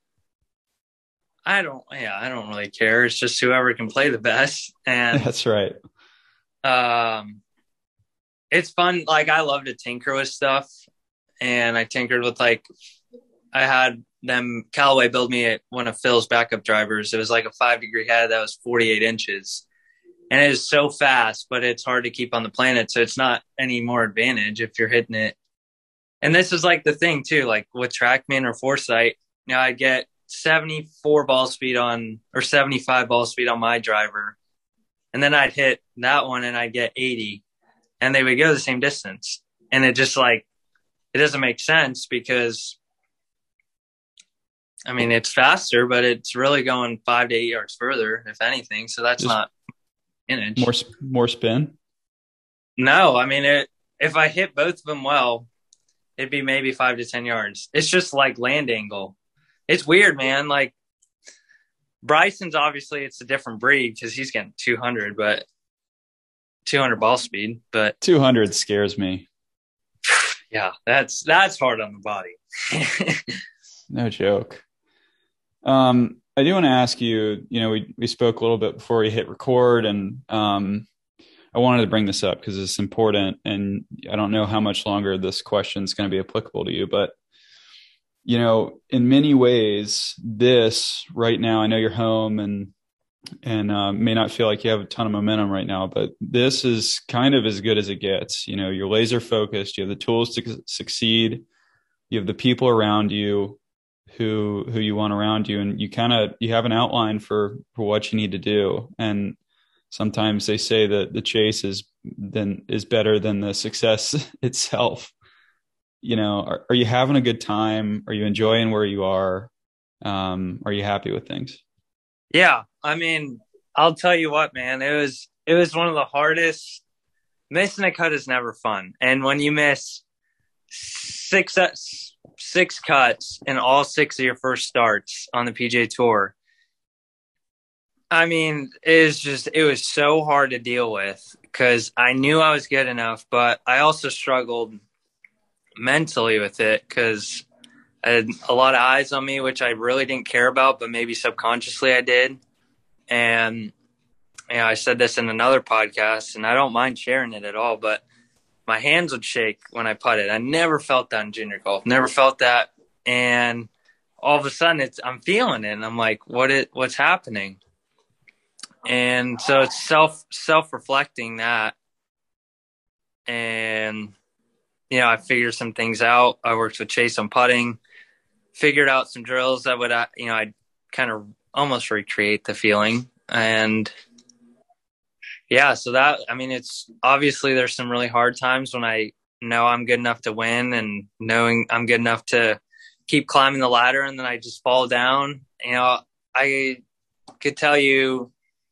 I don't, yeah, I don't really care. It's just whoever can play the best. And that's right. Um, it's fun. Like, I love to tinker with stuff, and I tinkered with, like, I had them, Callaway build me a, one of Phil's backup drivers. It was like a five degree head that was forty-eight inches, and it is so fast, but it's hard to keep on the planet. So it's not any more advantage if you're hitting it. And this is like the thing too, like with TrackMan or Foresight, you know, I get seventy-four ball speed on, or seventy-five ball speed on my driver. And then I'd hit that one and I'd get eighty, and they would go the same distance. And it just like, it doesn't make sense because, I mean, it's faster, but it's really going five to eight yards further, if anything. So that's just not advantage. More, more spin? No, I mean, it, if I hit both of them well, it'd be maybe five to ten yards. It's just like land angle. It's weird, man. Like, Bryson's obviously, it's a different breed because he's getting two hundred, but two hundred ball speed. But two hundred scares me. Yeah, that's that's hard on the body. No joke. Um, I do want to ask you, you know, we, we spoke a little bit before we hit record, and um, I wanted to bring this up because it's important, and I don't know how much longer this question is going to be applicable to you, but you know, in many ways, this right now, I know you're home and and uh, may not feel like you have a ton of momentum right now, but this is kind of as good as it gets. You know, you're laser focused. You have the tools to succeed. You have the people around you. who who you want around you, and you kind of you have an outline for for what you need to do. And sometimes they say that the chase is then is better than the success itself. You know, are, are you having a good time? Are you enjoying where you are? Um, are you happy with things? Yeah, I mean, I'll tell you what, man, it was it was one of the hardest. Missing a cut is never fun, and when you miss six six cuts in all six of your first starts on the P G A Tour, I mean, it was just it was so hard to deal with because I knew I was good enough, but I also struggled mentally with it because I had a lot of eyes on me, which I really didn't care about, but maybe subconsciously I did. And you know, I said this in another podcast, and I don't mind sharing it at all, but my hands would shake when I putted. I never felt that in junior golf, never felt that. And all of a sudden it's, I'm feeling it. And I'm like, what it, what's happening? And so it's self, self-reflecting that. And, you know, I figured some things out. I worked with Chase on putting, figured out some drills that would, you know, I'd kind of almost recreate the feeling. And yeah, so that, I mean, it's obviously there's some really hard times when I know I'm good enough to win and knowing I'm good enough to keep climbing the ladder, and then I just fall down. You know, I could tell you,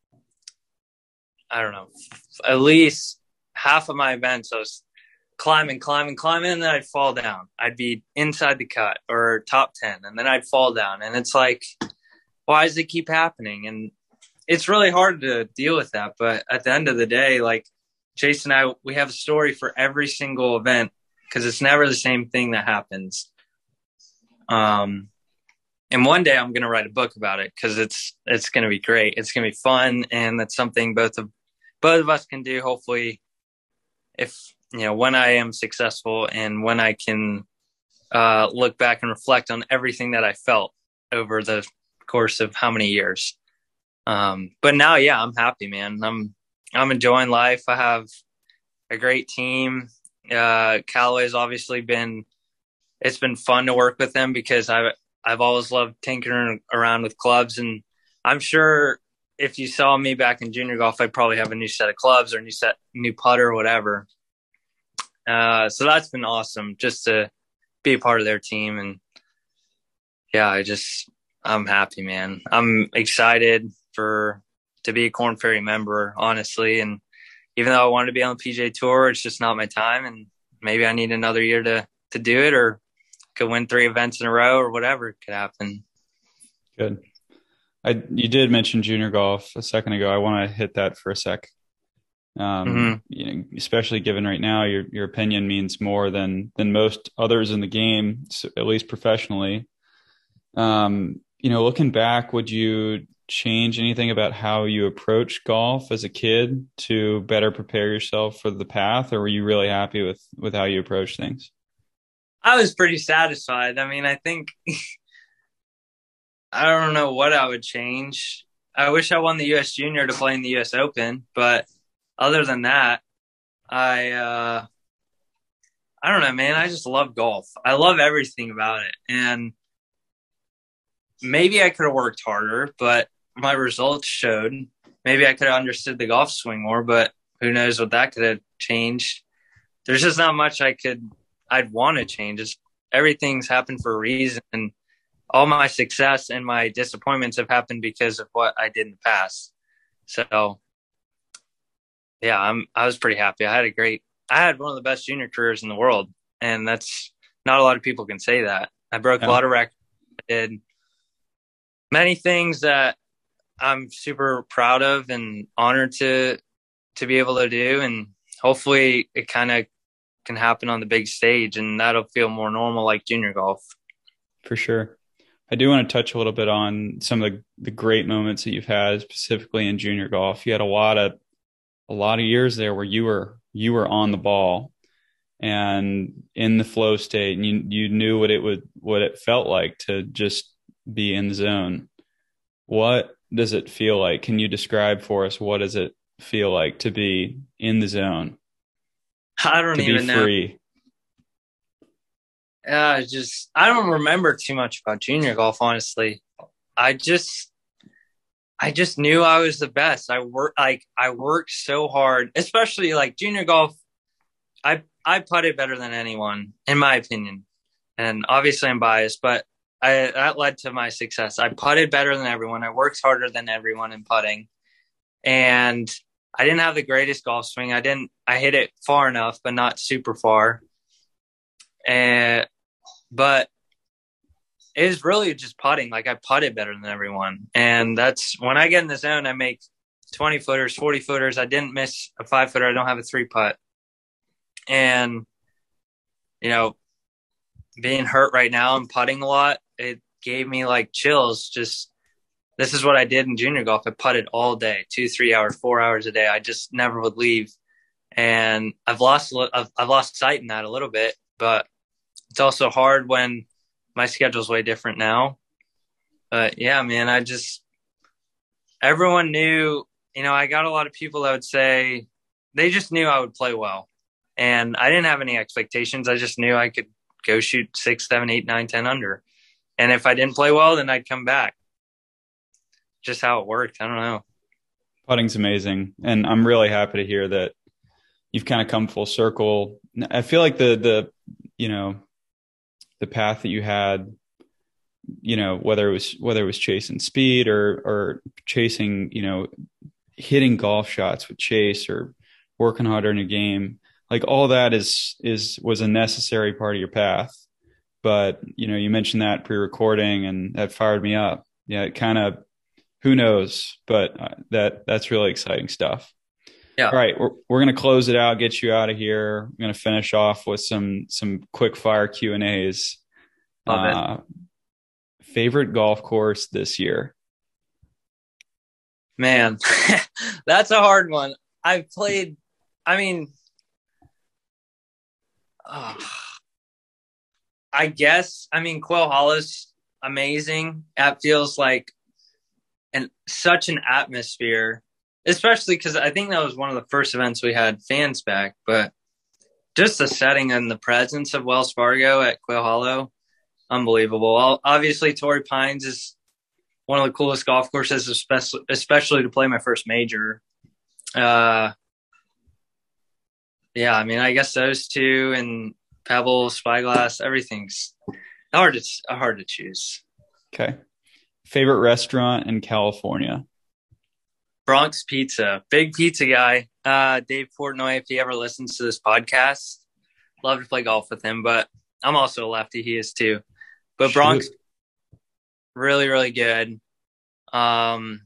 I don't know, at least half of my events, I was climbing, climbing, climbing, and then I'd fall down. I'd be inside the cut or top ten, and then I'd fall down. And it's like, why does it keep happening? And it's really hard to deal with that. But at the end of the day, like Chase and I, we have a story for every single event because it's never the same thing that happens. Um, and one day I'm going to write a book about it because it's, it's going to be great. It's going to be fun. And that's something both of, both of us can do. Hopefully if, you know, when I am successful and when I can uh, look back and reflect on everything that I felt over the course of how many years. Um, but now, yeah, I'm happy, man. I'm, I'm enjoying life. I have a great team. Uh, Callaway's obviously been, it's been fun to work with them because I've, I've always loved tinkering around with clubs. And I'm sure if you saw me back in junior golf, I'd probably have a new set of clubs or a new set, new putter or whatever. Uh, so that's been awesome just to be a part of their team. And yeah, I just, I'm happy, man. I'm excited for to be a Korn Ferry member, honestly. And even though I wanted to be on the P G A Tour, it's just not my time. And maybe I need another year to, to do it, or could win three events in a row or whatever could happen. Good. I, you did mention junior golf a second ago. I want to hit that for a sec. Um, mm-hmm. You know, especially given right now, your, your opinion means more than, than most others in the game, so at least professionally. Um, you know, looking back, would you change anything about how you approach golf as a kid to better prepare yourself for the path, or were you really happy with, with how you approach things? I was pretty satisfied. I mean, I think I don't know what I would change. I wish I won the U S Junior to play in the U S Open, but other than that, I uh, I don't know, man. I just love golf. I love everything about it, and maybe I could have worked harder, but my results showed. Maybe I could have understood the golf swing more, but who knows what that could have changed. There's just not much I could, I'd want to change. It's, everything's happened for a reason. And all my success and my disappointments have happened because of what I did in the past. So yeah, I'm, I was pretty happy. I had a great, I had one of the best junior careers in the world. And that's not a lot of people can say that. I broke yeah. a lot of records. I did many things that I'm super proud of and honored to to be able to do, and hopefully it kind of can happen on the big stage, and that'll feel more normal like junior golf. For sure. I do want to touch a little bit on some of the, the great moments that you've had specifically in junior golf. You had a lot of a lot of years there where you were you were on the ball and in the flow state, and you you knew what it would what it felt like to just be in the zone. What does it feel like? Can you describe for us what does it feel like to be in the zone? I don't to even be free? uh, just I don't remember too much about junior golf, honestly. I just I just knew I was the best. I work like I worked so hard, especially like junior golf. I I putted better than anyone, in my opinion, and obviously I'm biased, but I that led to my success. I putted better than everyone. I worked harder than everyone in putting, and I didn't have the greatest golf swing. I didn't. I hit it far enough, but not super far. And but it was really just putting. Like I putted better than everyone, and that's when I get in the zone. I make twenty footers, forty footers. I didn't miss a five footer. I don't have a three putt, and you know, being hurt right now and putting a lot, it gave me like chills. Just this is what I did in junior golf. I putted all day, two, three hours, four hours a day. I just never would leave, and I've lost I've, I've lost sight in that a little bit. But it's also hard when my schedule's way different now. But yeah, man, I just, everyone knew, you know, I got a lot of people that would say they just knew I would play well. And I didn't have any expectations. I just knew I could go shoot six, seven, eight, nine, ten under. And if I didn't play well, then I'd come back. Just how it worked. I don't know. Putting's amazing. And I'm really happy to hear that you've kind of come full circle. I feel like the, the, you know, the path that you had, you know, whether it was whether it was chasing speed or or chasing, you know, hitting golf shots with Chase or working harder in a game, like all that is is was a necessary part of your path. But you know, you mentioned that pre-recording, and that fired me up. Yeah, it kind of, who knows, but uh, that that's really exciting stuff. Yeah. All right, we're we're gonna close it out, get you out of here. We're gonna finish off with some some quick fire Q and A's. Uh, favorite golf course this year? Man, that's a hard one. I've played. I mean, uh, I guess. I mean, Quail Hollow's amazing. That feels like and such an atmosphere. Especially because I think that was one of the first events we had fans back, but just the setting and the presence of Wells Fargo at Quail Hollow, unbelievable. Obviously, Torrey Pines is one of the coolest golf courses, especially especially to play my first major. Uh, yeah, I mean, I guess those two and Pebble, Spyglass, everything's hard to hard to choose. Okay, favorite restaurant in California? Bronx Pizza, big pizza guy. Uh, Dave Portnoy, if he ever listens to this podcast, love to play golf with him. But I'm also a lefty; he is too. But Shoot. Bronx, really, really good. Um,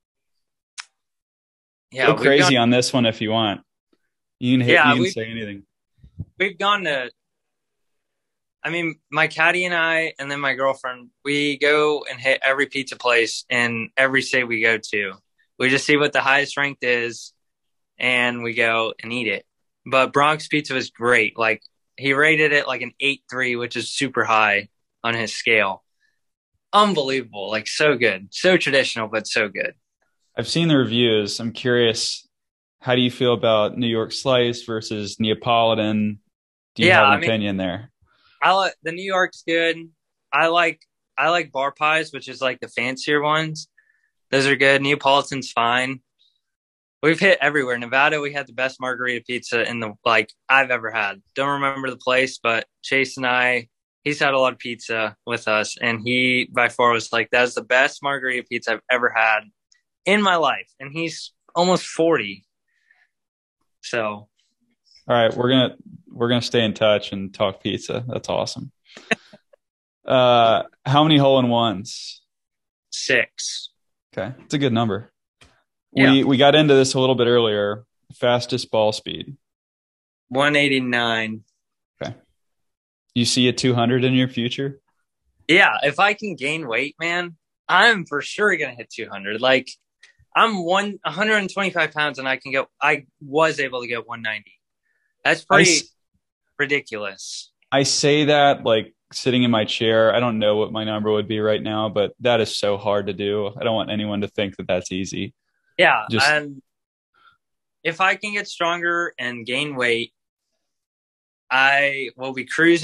yeah, go crazy gone, on this one if you want. You can hit. Yeah, you can say anything. We've gone to. I mean, my caddy and I, and then my girlfriend, we go and hit every pizza place in every state we go to. We just see what the highest ranked is, and we go and eat it. But Bronx Pizza was great. Like, he rated it like an eight three, which is super high on his scale. Unbelievable. Like, so good. So traditional, but so good. I've seen the reviews. I'm curious, how do you feel about New York Slice versus Neapolitan? Do you yeah, have an I mean, opinion there? I like the New York's good. I like I like bar pies, which is like the fancier ones. Those are good. Neapolitan's fine. We've hit everywhere. Nevada, we had the best margarita pizza in the like I've ever had. Don't remember the place, but Chase and I, he's had a lot of pizza with us, and he by far was like, that's the best margarita pizza I've ever had in my life. And he's almost forty. So, all right, we're gonna we're gonna stay in touch and talk pizza. That's awesome. uh, how many hole in ones? Six. Okay, it's a good number. Yeah. We we got into this a little bit earlier. Fastest ball speed? one eighty-nine. Okay. You see a two hundred in your future? Yeah, if I can gain weight, man, I'm for sure going to hit two hundred. Like, I'm one, one hundred twenty-five pounds, and I can go, I was able to get one ninety. That's pretty I, ridiculous. I say that like sitting in my chair. I don't know what my number would be right now, but that is so hard to do. I don't want anyone to think that that's easy. Yeah. Just, and if I can get stronger and gain weight, I will be cruising at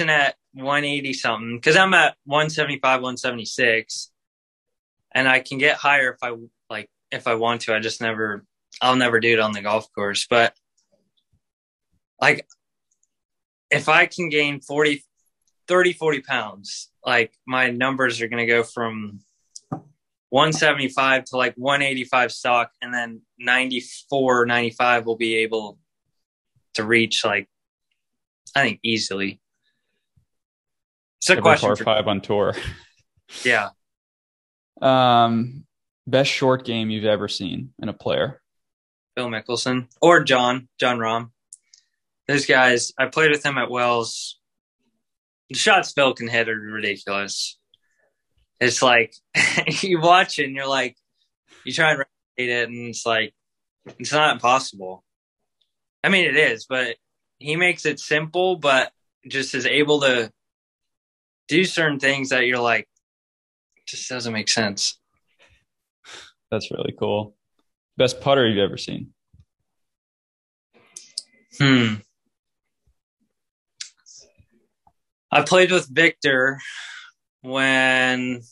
one eighty something because I'm at one seventy-five, one seventy-six, and I can get higher if I like if I want to. I just never, I'll never do it on the golf course. But like, if I can gain forty, thirty, forty pounds, like my numbers are going to go from one seventy-five to like one eighty-five stock, and then ninety-four, ninety-five will be able to reach, like, I think easily. It's a Every question par for five on tour. Yeah. Um, best short game you've ever seen in a player? Phil Mickelson or John, John Rahm. Those guys, I played with him at Wells. The shots Phil can hit are ridiculous. It's like, you watch it and you're like, you try and replicate it and it's like, it's not impossible. I mean, it is, but he makes it simple, but just is able to do certain things that you're like, just doesn't make sense. That's really cool. Best putter you've ever seen? Hmm. I played with Victor when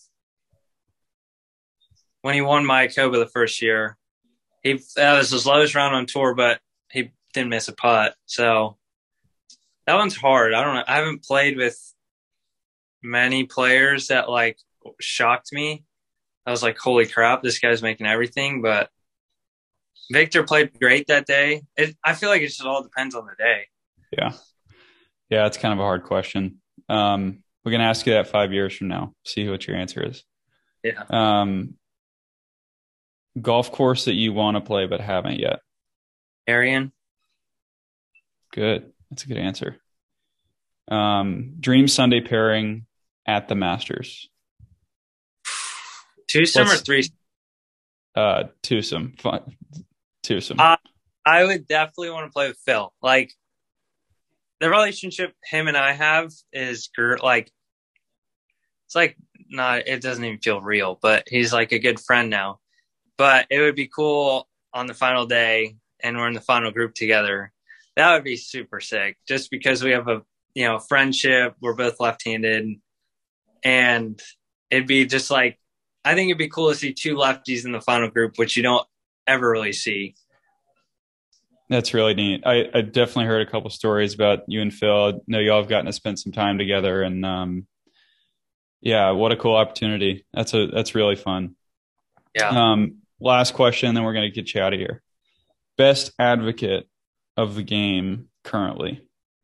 when he won Mayakoba the first year. He that was his lowest round on tour, but he didn't miss a putt. So that one's hard. I don't know. I haven't played with many players that like shocked me. I was like, holy crap, this guy's making everything. But Victor played great that day. It, I feel like it just all depends on the day. Yeah. Yeah, it's kind of a hard question. Um, we're going to ask you that five years from now. See what your answer is. Yeah. Um, golf course that you want to play but haven't yet? Arian. Good. That's a good answer. Um, dream Sunday pairing at the Masters? Twosome or three? Uh, twosome. Fun. Twosome. Uh, I would definitely want to play with Phil. Like, the relationship him and I have is like, it's like not, it doesn't even feel real, but he's like a good friend now. But it would be cool on the final day and we're in the final group together. That would be super sick just because we have a, you know, friendship. We're both left-handed and it'd be just like, I think it'd be cool to see two lefties in the final group, which you don't ever really see. That's really neat. I, I definitely heard a couple stories about you and Phil. I know y'all have gotten to spend some time together, and um, yeah, what a cool opportunity. That's a that's really fun. Yeah. Um, last question, then we're gonna get you out of here. Best advocate of the game currently?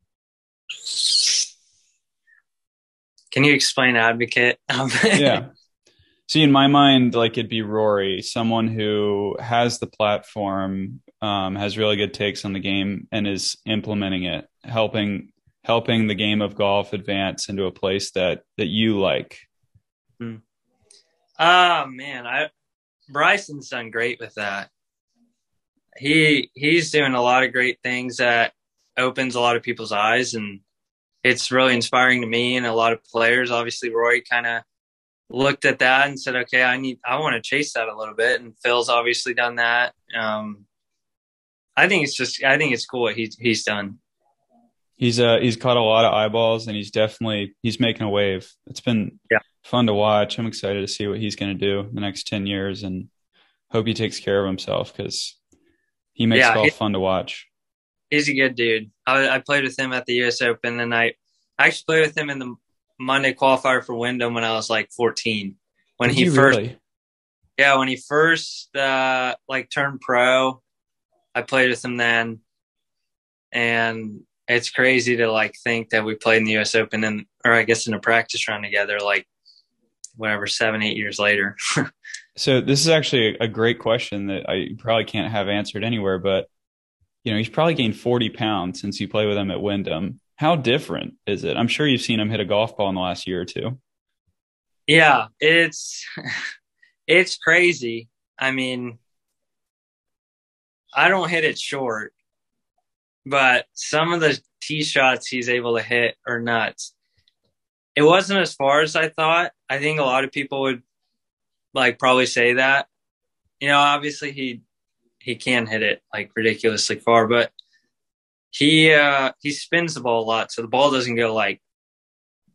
Can you explain advocate? Yeah. See, in my mind, like it'd be Rory, someone who has the platform, um, has really good takes on the game, and is implementing it, helping helping the game of golf advance into a place that that you like. Hmm. Oh man, I Bryson's done great with that. He he's doing a lot of great things that opens a lot of people's eyes, and it's really inspiring to me and a lot of players. Obviously, Rory kind of looked at that and said, okay, I need, I want to chase that a little bit. And Phil's obviously done that. Um, I think it's just, I think it's cool what he's, he's done. He's, uh, he's caught a lot of eyeballs and he's definitely, he's making a wave. It's been yeah. fun to watch. I'm excited to see what he's going to do the next ten years and hope he takes care of himself because he makes yeah, golf he, fun to watch. He's a good dude. I, I played with him at the U S Open and I, I actually played with him in the Monday qualifier for Wyndham when I was like fourteen. When Did he you first, really? yeah, when he first uh, like turned pro, I played with him then, and it's crazy to like think that we played in the U S Open and, or I guess in a practice round together, like whatever, seven, eight years later. So this is actually a great question that I probably can't have answered anywhere, but you know, he's probably gained forty pounds since you play with him at Wyndham. How different is it? I'm sure you've seen him hit a golf ball in the last year or two. Yeah, it's it's crazy. I mean, I don't hit it short, but some of the tee shots he's able to hit are nuts. It wasn't as far as I thought. I think a lot of people would like probably say that. You know, obviously he he can hit it like ridiculously far, but He uh, he spins the ball a lot, so the ball doesn't go like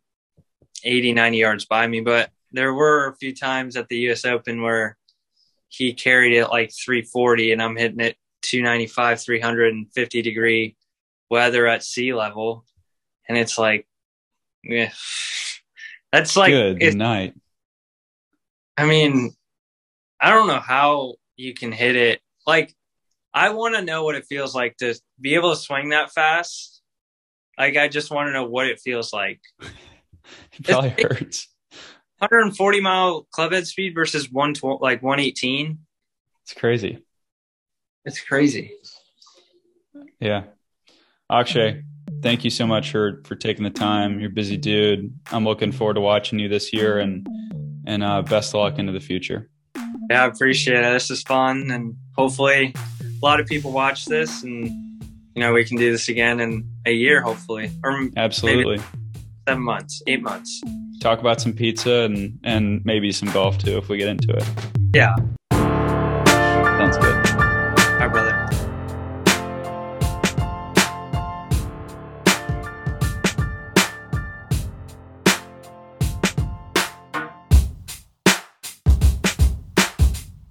eighty, ninety yards by me. But there were a few times at the U S Open where he carried it like three forty and I'm hitting it two ninety-five, three fifty degree weather at sea level. And it's like, yeah, that's like, good night. I mean, I don't know how you can hit it. Like, I want to know what it feels like to be able to swing that fast. Like, I just want to know what it feels like. It probably it's, hurts. one forty mile clubhead speed versus one twelve, like one eighteen. It's crazy. It's crazy. Yeah. Akshay, thank you so much for, for taking the time. You're a busy dude. I'm looking forward to watching you this year, and and uh, best of luck into the future. Yeah, I appreciate it. This is fun, and hopefully a lot of people watch this, and you know we can do this again in a year, hopefully, or absolutely maybe seven months, eight months. Talk about some pizza and and maybe some golf too if we get into it. Yeah.